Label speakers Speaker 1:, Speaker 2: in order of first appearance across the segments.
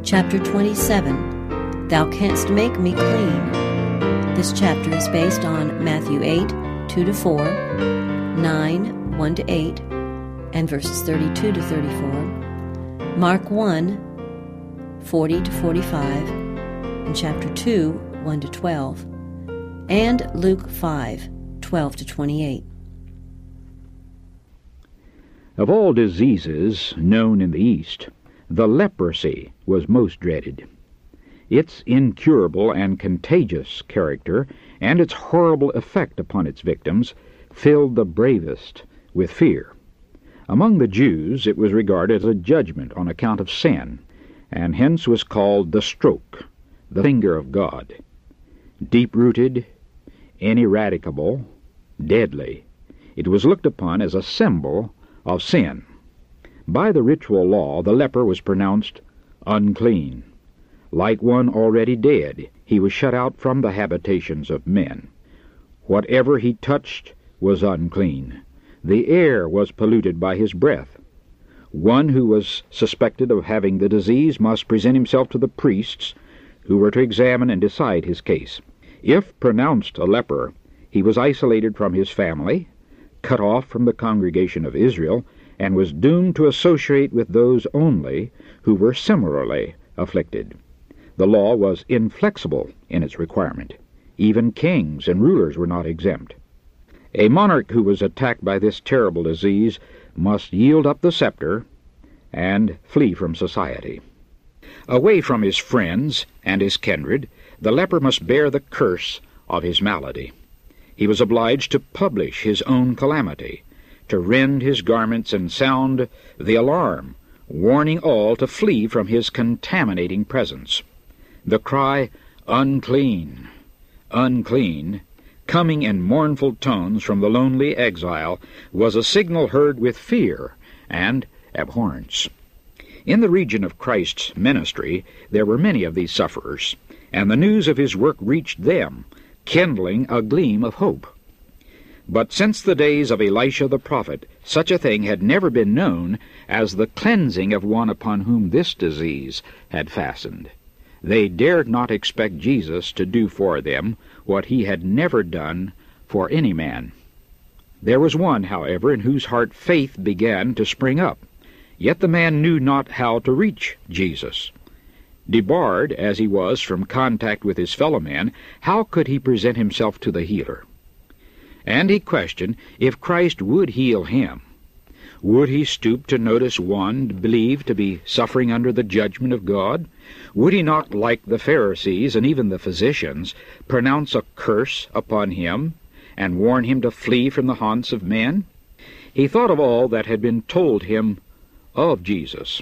Speaker 1: Chapter 27, Thou Canst Make Me Clean. This chapter is based on Matthew 8, 2-4, 9, 1-8, and verses 32 to 34, Mark 1, 40 to 45, and chapter 2, 1 to 12, and Luke 5, 12 to 28.
Speaker 2: Of all diseases known in the East, the leprosy was most dreaded. Its incurable and contagious character and its horrible effect upon its victims filled the bravest with fear. Among the Jews it was regarded as a judgment on account of sin, and hence was called the stroke, the finger of God. Deep-rooted, ineradicable, deadly, it was looked upon as a symbol of sin. By the ritual law, the leper was pronounced unclean. Like one already dead, he was shut out from the habitations of men. Whatever he touched was unclean. The air was polluted by his breath. One who was suspected of having the disease must present himself to the priests, who were to examine and decide his case. If pronounced a leper, he was isolated from his family, cut off from the congregation of Israel, and was doomed to associate with those only who were similarly afflicted. The law was inflexible in its requirement. Even kings and rulers were not exempt. A monarch who was attacked by this terrible disease must yield up the scepter and flee from society. Away from his friends and his kindred, the leper must bear the curse of his malady. He was obliged to publish his own calamity, to rend his garments and sound the alarm, warning all to flee from his contaminating presence. The cry, "Unclean, unclean," coming in mournful tones from the lonely exile, was a signal heard with fear and abhorrence. In the region of Christ's ministry there were many of these sufferers, and the news of his work reached them, kindling a gleam of hope. But since the days of Elisha the prophet, such a thing had never been known as the cleansing of one upon whom this disease had fastened. They dared not expect Jesus to do for them what he had never done for any man. There was one, however, in whose heart faith began to spring up. Yet the man knew not how to reach Jesus. Debarred as he was from contact with his fellow men, how could he present himself to the healer? And he questioned if Christ would heal him. Would he stoop to notice one believed to be suffering under the judgment of God? Would he not, like the Pharisees and even the physicians, pronounce a curse upon him and warn him to flee from the haunts of men? He thought of all that had been told him of Jesus.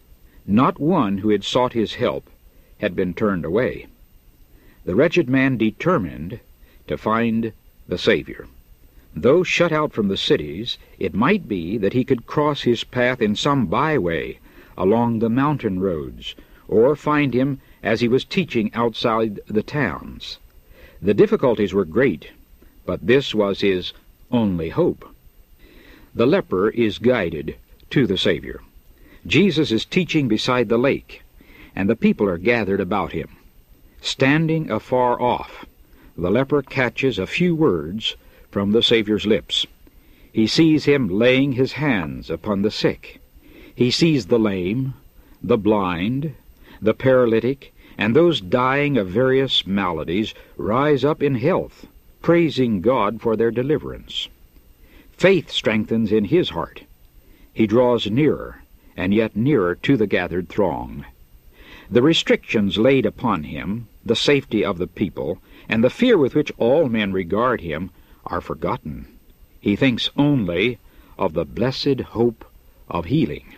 Speaker 2: Not one who had sought his help had been turned away. The wretched man determined to find the Savior. Though shut out from the cities, it might be that he could cross his path in some byway along the mountain roads, or find him as he was teaching outside the towns. The difficulties were great, but this was his only hope. The leper is guided to the Savior. Jesus is teaching beside the lake, and the people are gathered about him. Standing afar off, the leper catches a few words from the Savior's lips. He sees him laying his hands upon the sick. He sees the lame, the blind, the paralytic, and those dying of various maladies rise up in health, praising God for their deliverance. Faith strengthens in his heart. He draws nearer, and yet nearer to the gathered throng. The restrictions laid upon him, the safety of the people, and the fear with which all men regard him are forgotten. He thinks only of the blessed hope of healing.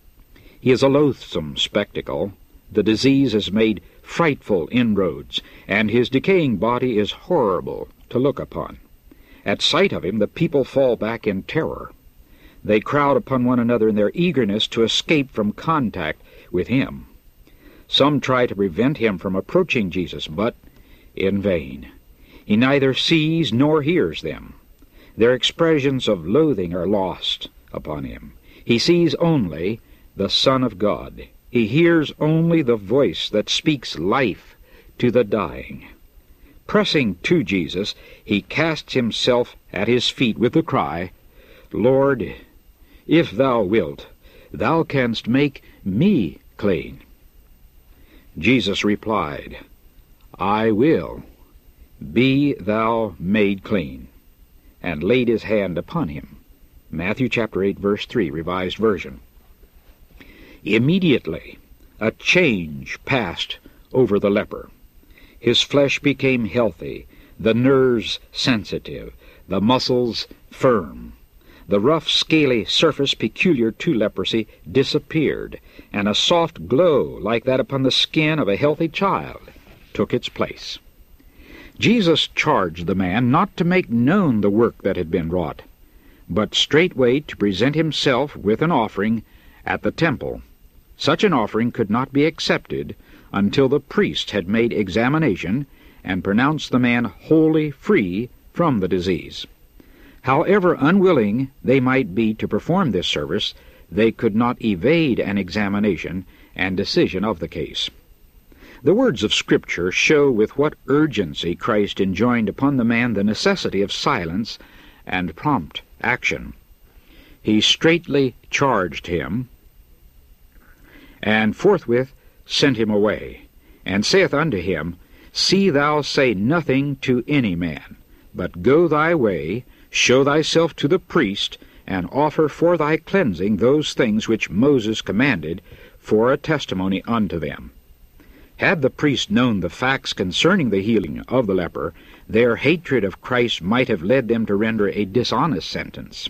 Speaker 2: He is a loathsome spectacle. The disease has made frightful inroads, and his decaying body is horrible to look upon. At sight of him, the people fall back in terror. They crowd upon one another in their eagerness to escape from contact with him. Some try to prevent him from approaching Jesus, but in vain. He neither sees nor hears them. Their expressions of loathing are lost upon him. He sees only the Son of God He hears only the voice that speaks life to the dying. Pressing to Jesus, he casts himself at his feet with the cry, "Lord, if thou wilt, thou canst make me clean." Jesus replied, "I will. Be thou made clean," and laid his hand upon him. Matthew chapter 8, verse 3, Revised Version. Immediately, a change passed over the leper. His flesh became healthy, the nerves sensitive, the muscles firm. The rough, scaly surface peculiar to leprosy disappeared, and a soft glow like that upon the skin of a healthy child took its place. Jesus charged the man not to make known the work that had been wrought, but straightway to present himself with an offering at the temple. Such an offering could not be accepted until the priest had made examination and pronounced the man wholly free from the disease. However unwilling they might be to perform this service, they could not evade an examination and decision of the case. The words of Scripture show with what urgency Christ enjoined upon the man the necessity of silence and prompt action. He straitly charged him, and forthwith sent him away, and saith unto him, See thou say nothing to any man, but go thy way, show thyself to the priest, and offer for thy cleansing those things which Moses commanded, for a testimony unto them. Had the priest known the facts concerning the healing of the leper, their hatred of Christ might have led them to render a dishonest sentence.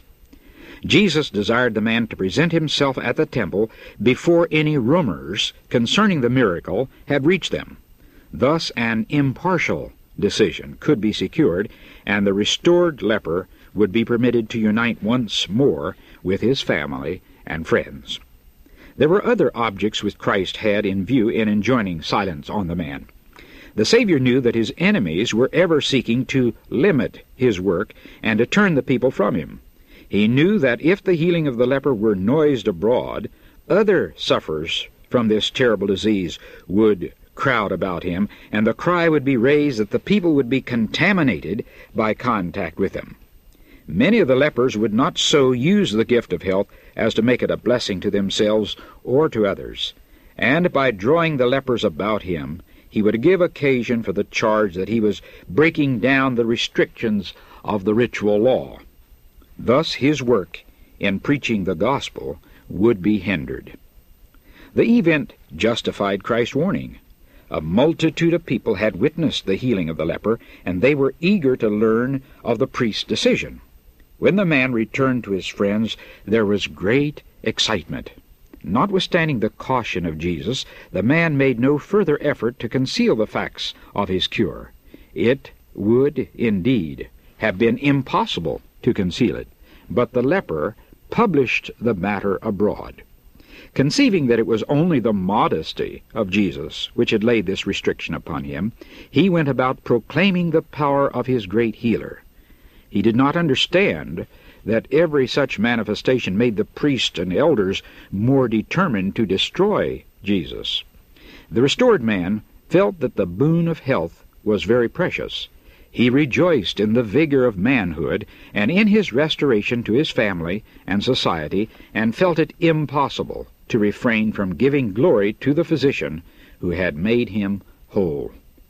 Speaker 2: Jesus desired the man to present himself at the temple before any rumors concerning the miracle had reached them. Thus an impartial decision could be secured, and the restored leper would be permitted to unite once more with his family and friends. There were other objects which Christ had in view in enjoining silence on the man. The Savior knew that his enemies were ever seeking to limit his work and to turn the people from him. He knew that if the healing of the leper were noised abroad, other sufferers from this terrible disease would crowd about him, and the cry would be raised that the people would be contaminated by contact with him. Many of the lepers would not so use the gift of health as to make it a blessing to themselves or to others, and by drawing the lepers about him, he would give occasion for the charge that he was breaking down the restrictions of the ritual law. Thus his work in preaching the gospel would be hindered. The event justified Christ's warning. A multitude of people had witnessed the healing of the leper, and they were eager to learn of the priest's decision. When the man returned to his friends, there was great excitement. Notwithstanding the caution of Jesus, the man made no further effort to conceal the facts of his cure. It would, indeed, have been impossible to conceal it, but the leper published the matter abroad. Conceiving that it was only the modesty of Jesus which had laid this restriction upon him, he went about proclaiming the power of his great healer. He did not understand that every such manifestation made the priests and elders more determined to destroy Jesus. The restored man felt that the boon of health was very precious. He rejoiced in the vigor of manhood and in his restoration to his family and society, and felt it impossible to refrain from giving glory to the physician who had made him whole.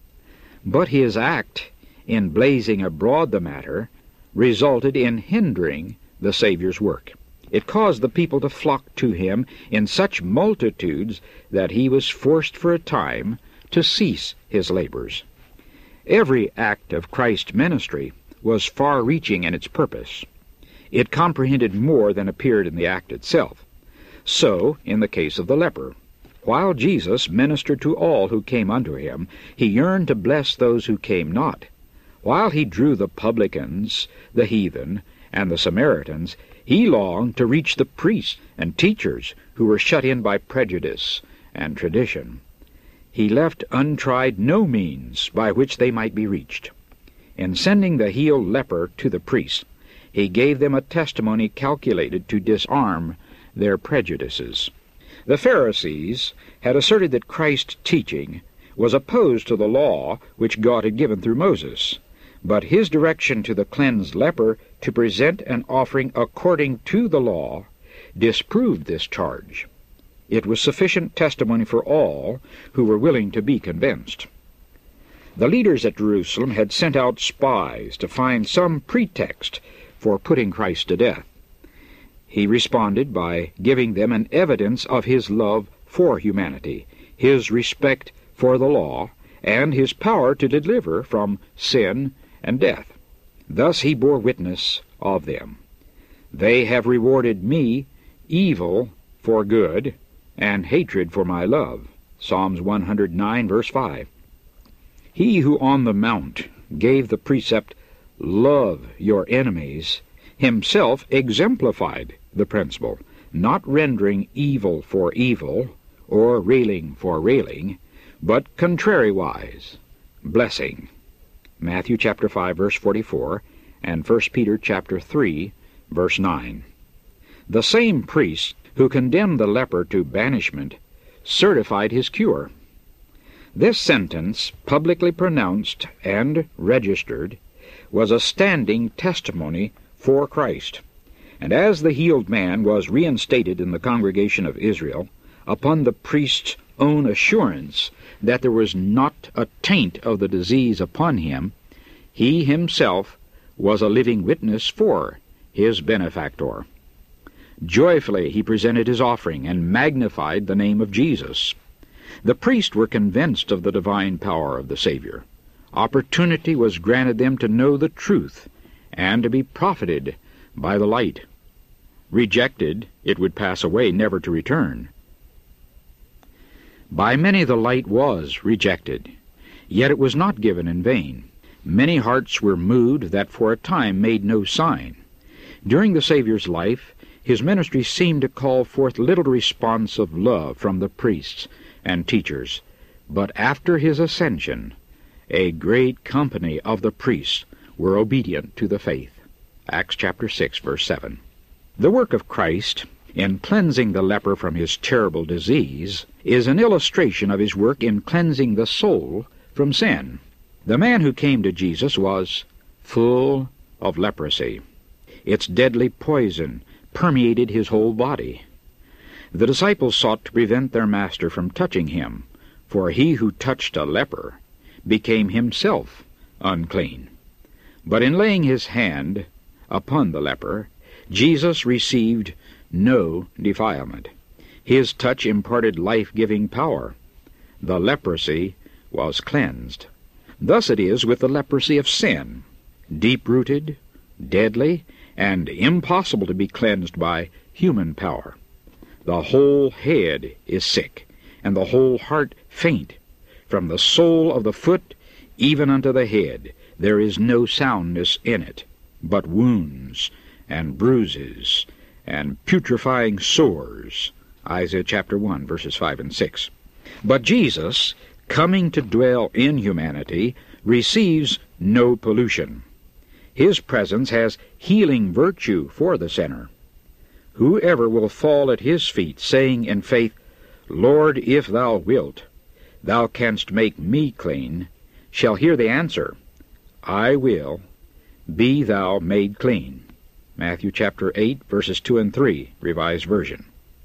Speaker 2: But his act in blazing abroad the matter resulted in hindering the Savior's work. It caused the people to flock to him in such multitudes that he was forced for a time to cease his labors. Every act of Christ's ministry was far-reaching in its purpose. It comprehended more than appeared in the act itself. So, in the case of the leper, while Jesus ministered to all who came unto him, he yearned to bless those who came not. While he drew the publicans, the heathen, and the Samaritans, he longed to reach the priests and teachers who were shut in by prejudice and tradition. He left untried no means by which they might be reached. In sending the healed leper to the priest, he gave them a testimony calculated to disarm their prejudices. The Pharisees had asserted that Christ's teaching was opposed to the law which God had given through Moses, but his direction to the cleansed leper to present an offering according to the law disproved this charge. It was sufficient testimony for all who were willing to be convinced. The leaders at Jerusalem had sent out spies to find some pretext for putting Christ to death. He responded by giving them an evidence of his love for humanity, his respect for the law, and his power to deliver from sin and death. Thus he bore witness of them. They have rewarded me evil for good, and hatred for my love. Psalms 109, verse 5. He who on the mount gave the precept, "Love your enemies," himself exemplified the principle, not rendering evil for evil, or railing for railing, but contrariwise, blessing. Matthew chapter 5, verse 44, and 1 Peter chapter 3, verse 9. The same priest who condemned the leper to banishment certified his cure. This sentence, publicly pronounced and registered, was a standing testimony for Christ. And as the healed man was reinstated in the congregation of Israel, upon the priest's own assurance that there was not a taint of the disease upon him, he himself was a living witness for his benefactor. Joyfully he presented his offering and magnified the name of Jesus. The priests were convinced of the divine power of the Savior. Opportunity was granted them to know the truth and to be profited by the light. Rejected, it would pass away, never to return. By many the light was rejected, yet it was not given in vain. Many hearts were moved that for a time made no sign. During the Savior's life, his ministry seemed to call forth little response of love from the priests and teachers, but after his ascension, a great company of the priests were obedient to the faith. Acts chapter 6, verse 7. The work of Christ in cleansing the leper from his terrible disease is an illustration of his work in cleansing the soul from sin. The man who came to Jesus was full of leprosy. Its deadly poison permeated his whole body. The disciples sought to prevent their master from touching him, for he who touched a leper became himself unclean. But in laying his hand upon the leper, Jesus received no defilement. His touch imparted life-giving power. The leprosy was cleansed. Thus it is with the leprosy of sin, deep-rooted, deadly, and impossible to be cleansed by human power. The whole head is sick, and the whole heart faint. From the sole of the foot even unto the head there is no soundness in it, but wounds and bruises and putrefying sores. Isaiah chapter 1, verses 5 and 6. But Jesus, coming to dwell in humanity, receives no pollution. His presence has healing virtue for the sinner. Whoever will fall at his feet, saying in faith, "Lord, if thou wilt, thou canst make me clean," shall hear the answer, "I will, be thou made clean." Matthew chapter 8, verses 2 and 3, Revised Version.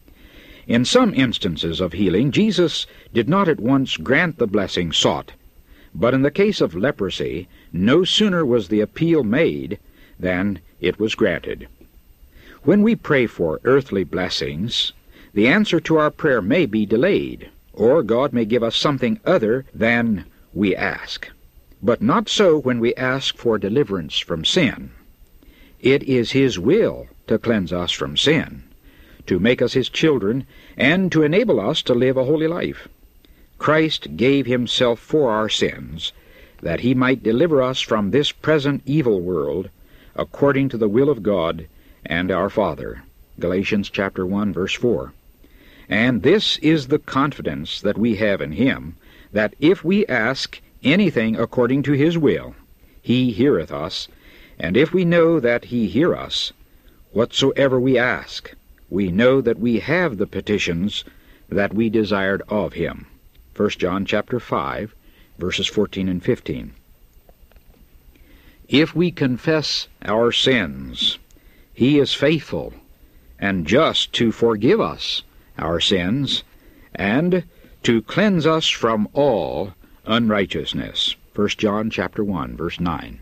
Speaker 2: In some instances of healing, Jesus did not at once grant the blessing sought, but in the case of leprosy, no sooner was the appeal made than it was granted. When we pray for earthly blessings, the answer to our prayer may be delayed, or God may give us something other than we ask. But not so when we ask for deliverance from sin. It is His will to cleanse us from sin, to make us His children, and to enable us to live a holy life. Christ gave Himself for our sins, that He might deliver us from this present evil world, according to the will of God and our Father. Galatians chapter 1, verse 4. And this is the confidence that we have in Him, that if we ask anything according to His will, He heareth us, and if we know that He hear us, whatsoever we ask, we know that we have the petitions that we desired of him. 1 John chapter 5, verses 14 and 15. If we confess our sins, he is faithful and just to forgive us our sins and to cleanse us from all unrighteousness. 1 John chapter 1, verse 9.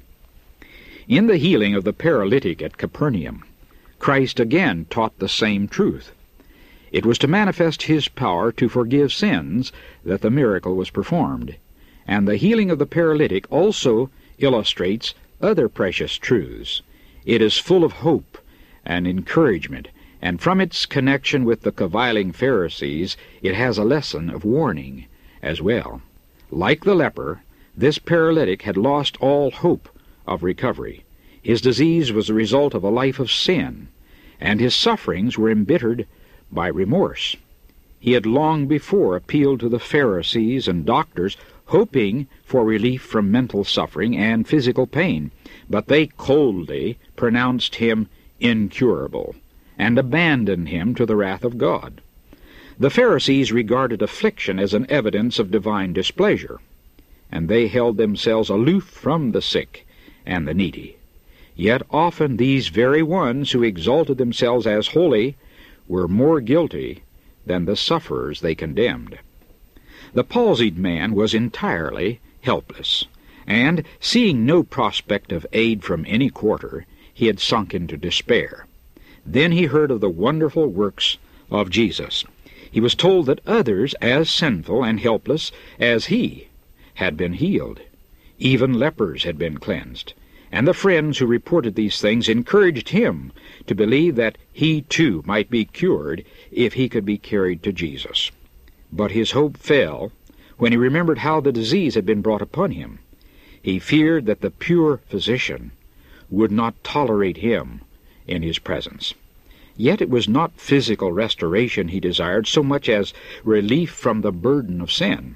Speaker 2: In the healing of the paralytic at Capernaum, Christ again taught the same truth. It was to manifest his power to forgive sins that the miracle was performed, and the healing of the paralytic also illustrates other precious truths. It is full of hope and encouragement, and from its connection with the caviling Pharisees, it has a lesson of warning as well. Like the leper, this paralytic had lost all hope of recovery. His disease was the result of a life of sin, and his sufferings were embittered by remorse. He had long before appealed to the Pharisees and doctors, hoping for relief from mental suffering and physical pain, but they coldly pronounced him incurable and abandoned him to the wrath of God. The Pharisees regarded affliction as an evidence of divine displeasure, and they held themselves aloof from the sick and the needy. Yet often these very ones who exalted themselves as holy were more guilty than the sufferers they condemned. The palsied man was entirely helpless, and, seeing no prospect of aid from any quarter, he had sunk into despair. Then he heard of the wonderful works of Jesus. He was told that others as sinful and helpless as he had been healed. Even lepers had been cleansed. And the friends who reported these things encouraged him to believe that he too might be cured if he could be carried to Jesus. But his hope fell when he remembered how the disease had been brought upon him. He feared that the pure physician would not tolerate him in his presence. Yet it was not physical restoration he desired so much as relief from the burden of sin.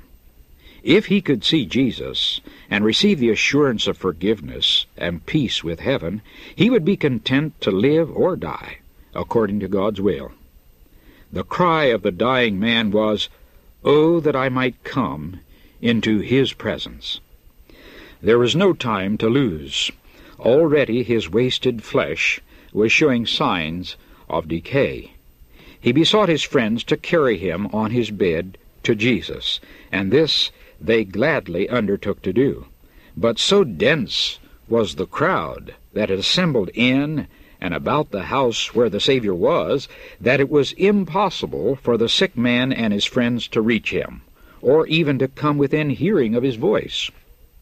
Speaker 2: If he could see Jesus and receive the assurance of forgiveness and peace with heaven, he would be content to live or die according to God's will. The cry of the dying man was, "Oh, that I might come into his presence." There was no time to lose. Already his wasted flesh was showing signs of decay. He besought his friends to carry him on his bed to Jesus, and this they gladly undertook to do. But so dense was the crowd that had assembled in and about the house where the Savior was, that it was impossible for the sick man and his friends to reach him, or even to come within hearing of his voice.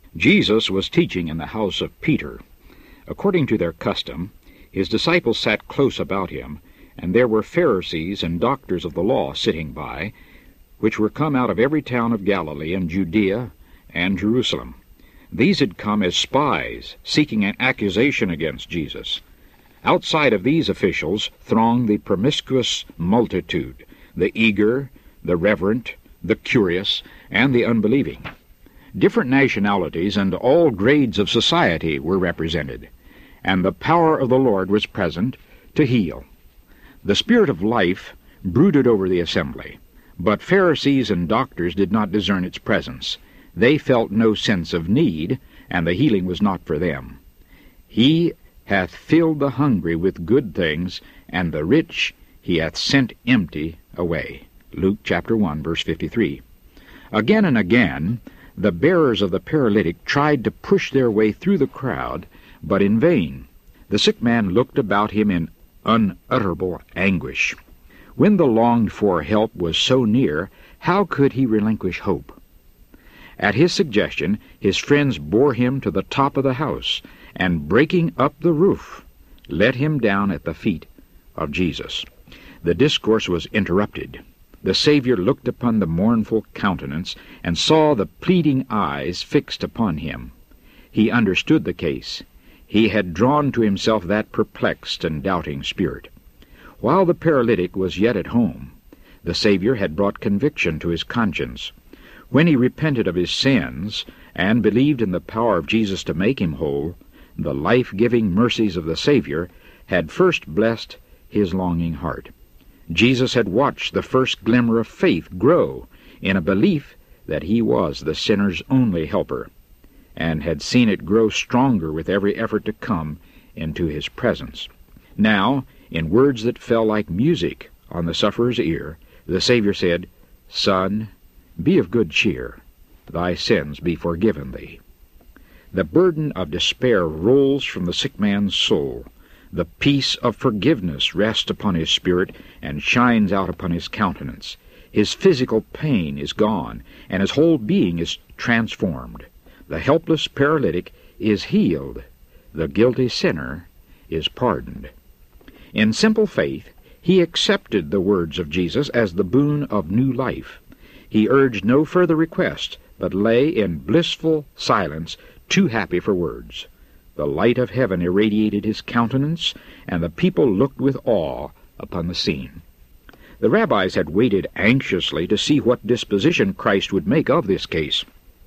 Speaker 2: Jesus was teaching in the house of Peter. According to their custom, his disciples sat close about him, and there were Pharisees and doctors of the law sitting by, which were come out of every town of Galilee and Judea and Jerusalem. These had come as spies, seeking an accusation against Jesus. Outside of these officials thronged the promiscuous multitude, the eager, the reverent, the curious, and the unbelieving. Different nationalities and all grades of society were represented, and the power of the Lord was present to heal. The Spirit of life brooded over the assembly, but Pharisees and doctors did not discern its presence. They felt no sense of need, and the healing was not for them. He hath filled the hungry with good things, and the rich he hath sent empty away. Luke chapter 1, verse 53. Again and again, the bearers of the paralytic tried to push their way through the crowd, but in vain. The sick man looked about him in unutterable anguish. When the longed-for help was so near, how could he relinquish hope? At his suggestion, his friends bore him to the top of the house, and breaking up the roof, let him down at the feet of Jesus. The discourse was interrupted. The Savior looked upon the mournful countenance, and saw the pleading eyes fixed upon him. He understood the case. He had drawn to himself that perplexed and doubting spirit. While the paralytic was yet at home, the Savior had brought conviction to his conscience. When he repented of his sins and believed in the power of Jesus to make him whole, the life-giving mercies of the Savior had first blessed his longing heart. Jesus had watched the first glimmer of faith grow in a belief that he was the sinner's only helper, and had seen it grow stronger with every effort to come into his presence. Now, in words that fell like music on the sufferer's ear, the Savior said, "Son, be of good cheer. Thy sins be forgiven thee." The burden of despair rolls from the sick man's soul. The peace of forgiveness rests upon his spirit and shines out upon his countenance. His physical pain is gone, and his whole being is transformed. The helpless paralytic is healed. The guilty sinner is pardoned. In simple faith, he accepted the words of Jesus as the boon of new life. He urged no further request, but lay in blissful silence, too happy for words. The light of heaven irradiated his countenance, and the people looked with awe upon the scene. The rabbis had waited anxiously to see what disposition Christ would make of this case.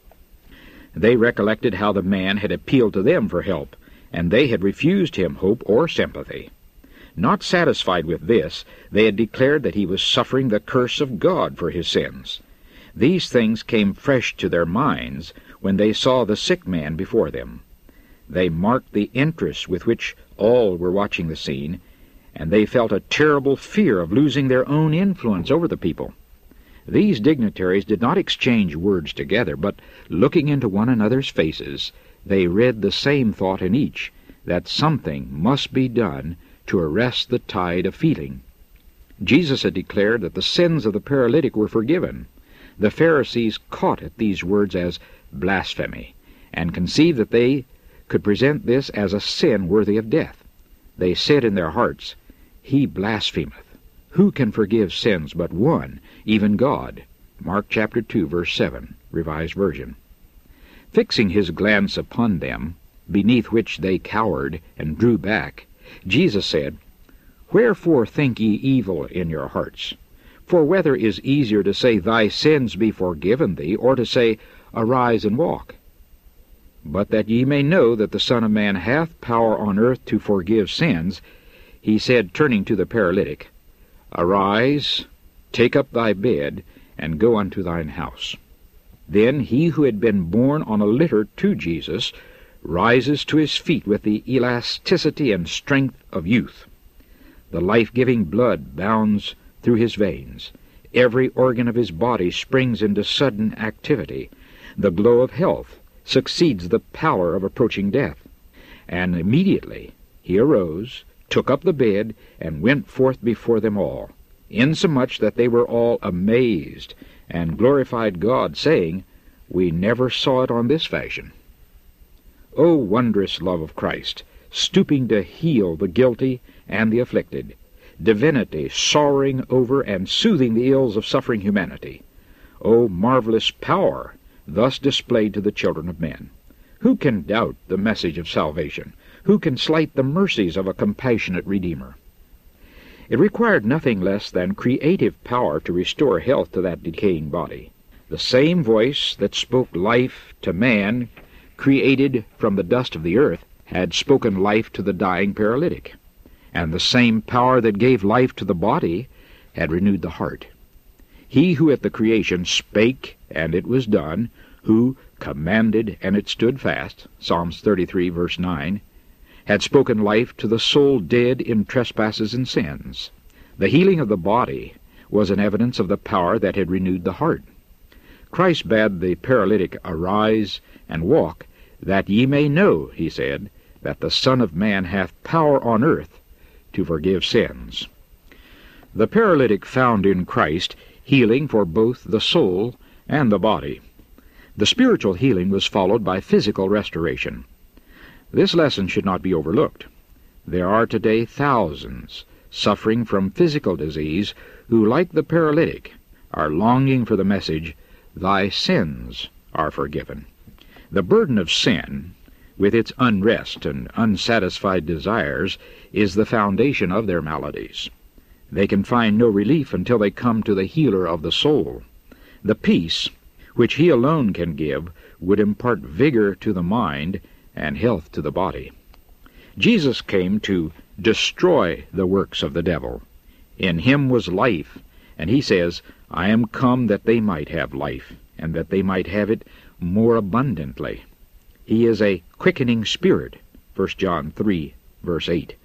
Speaker 2: They recollected how the man had appealed to them for help, and they had refused him hope or sympathy. Not satisfied with this, they had declared that he was suffering the curse of God for his sins. These things came fresh to their minds when they saw the sick man before them. They marked the interest with which all were watching the scene, and they felt a terrible fear of losing their own influence over the people. These dignitaries did not exchange words together, but looking into one another's faces, they read the same thought in each, that something must be done to arrest the tide of feeling. Jesus had declared that the sins of the paralytic were forgiven. The Pharisees caught at these words as blasphemy, and conceived that they could present this as a sin worthy of death. They said in their hearts, "He blasphemeth. Who can forgive sins but one, even God?" Mark chapter 2, verse 7, Revised Version. Fixing his glance upon them, beneath which they cowered and drew back, Jesus said, "Wherefore think ye evil in your hearts? For whether is easier to say, Thy sins be forgiven thee, or to say, Arise and walk? But that ye may know that the Son of Man hath power on earth to forgive sins, he said, turning to the paralytic, Arise, take up thy bed, and go unto thine house." Then he who had been borne on a litter to Jesus rises to his feet with the elasticity and strength of youth. The life-giving blood bounds through his veins. Every organ of his body springs into sudden activity. The glow of health succeeds the pallor of approaching death. And immediately he arose, took up the bed, and went forth before them all, insomuch that they were all amazed, and glorified God, saying, We never saw it on this fashion. O wondrous love of Christ, stooping to heal the guilty and the afflicted, divinity sorrowing over and soothing the ills of suffering humanity. O marvelous power thus displayed to the children of men. Who can doubt the message of salvation? Who can slight the mercies of a compassionate Redeemer? It required nothing less than creative power to restore health to that decaying body. The same voice that spoke life to man, created from the dust of the earth, had spoken life to the dying paralytic. And the same power that gave life to the body had renewed the heart. He who at the creation spake, and it was done, who commanded, and it stood fast, Psalms 33, verse 9, had spoken life to the soul dead in trespasses and sins. The healing of the body was an evidence of the power that had renewed the heart. Christ bade the paralytic arise and walk, that ye may know, he said, that the Son of Man hath power on earth to forgive sins. The paralytic found in Christ healing for both the soul and the body. The spiritual healing was followed by physical restoration. This lesson should not be overlooked. There are today thousands suffering from physical disease who, like the paralytic, are longing for the message, Thy sins are forgiven. The burden of sin, with its unrest and unsatisfied desires, is the foundation of their maladies. They can find no relief until they come to the healer of the soul. The peace, which he alone can give, would impart vigor to the mind and health to the body. Jesus came to destroy the works of the devil. In him was life, and he says, I am come that they might have life, and that they might have it more abundantly. He is a quickening spirit, 1 John 3, verse 8.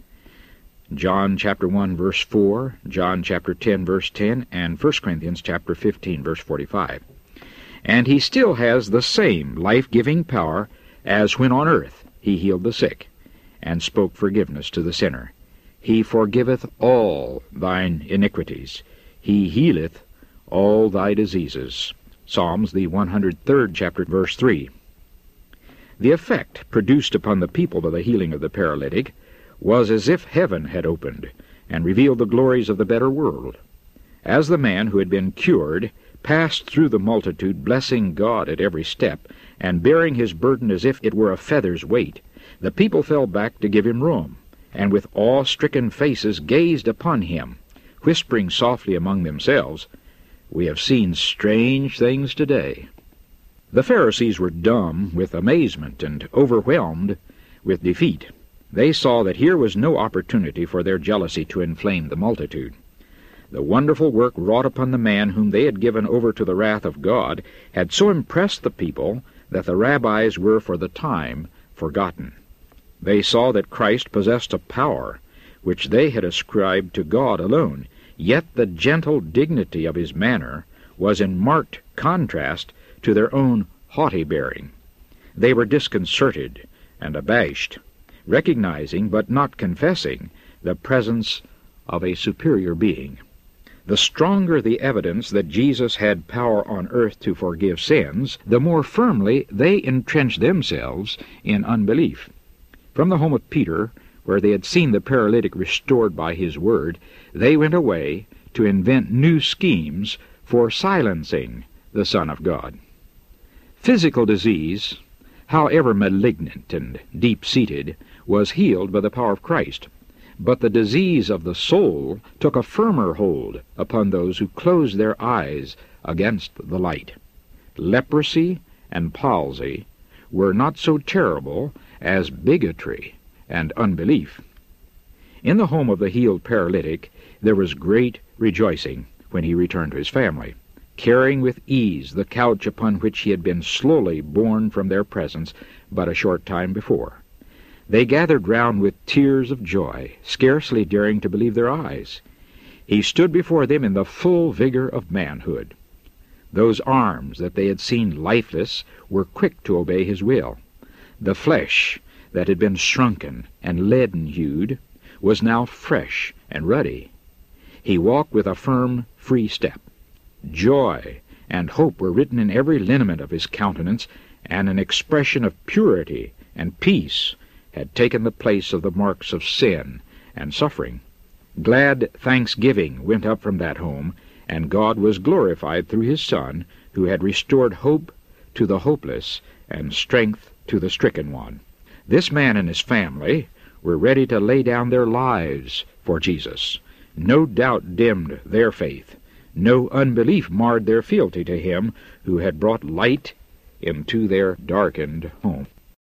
Speaker 2: John chapter 1, verse 4, John chapter 10, verse 10, and 1 Corinthians chapter 15, verse 45. And he still has the same life-giving power as when on earth he healed the sick, and spoke forgiveness to the sinner. He forgiveth all thine iniquities. He healeth all thy diseases. Psalms, the 103rd chapter, verse 3. The effect produced upon the people by the healing of the paralytic was as if heaven had opened, and revealed the glories of the better world. As the man who had been cured passed through the multitude, blessing God at every step, and bearing his burden as if it were a feather's weight, the people fell back to give him room, and with awe-stricken faces gazed upon him, whispering softly among themselves, We have seen strange things today. The Pharisees were dumb with amazement and overwhelmed with defeat. They saw that here was no opportunity for their jealousy to inflame the multitude. The wonderful work wrought upon the man whom they had given over to the wrath of God had so impressed the people that the rabbis were for the time forgotten. They saw that Christ possessed a power which they had ascribed to God alone, yet the gentle dignity of his manner was in marked contrast to their own haughty bearing. They were disconcerted and abashed, recognizing but not confessing the presence of a superior being. The stronger the evidence that Jesus had power on earth to forgive sins, the more firmly they entrenched themselves in unbelief. From the home of Peter, where they had seen the paralytic restored by his word, they went away to invent new schemes for silencing the Son of God. Physical disease, however malignant and deep-seated, was healed by the power of Christ. But the disease of the soul took a firmer hold upon those who closed their eyes against the light. Leprosy and palsy were not so terrible as bigotry and unbelief. In the home of the healed paralytic there was great rejoicing when he returned to his family, carrying with ease the couch upon which he had been slowly borne from their presence but a short time before. They gathered round with tears of joy, scarcely daring to believe their eyes. He stood before them in the full vigor of manhood. Those arms that they had seen lifeless were quick to obey his will. The flesh that had been shrunken and leaden-hued was now fresh and ruddy. He walked with a firm, free step. Joy and hope were written in every lineament of his countenance, and an expression of purity and peace had taken the place of the marks of sin and suffering. Glad thanksgiving went up from that home, and God was glorified through his Son, who had restored hope to the hopeless and strength to the stricken one. This man and his family were ready to lay down their lives for Jesus. No doubt dimmed their faith. No unbelief marred their fealty to him who had brought light into their darkened home.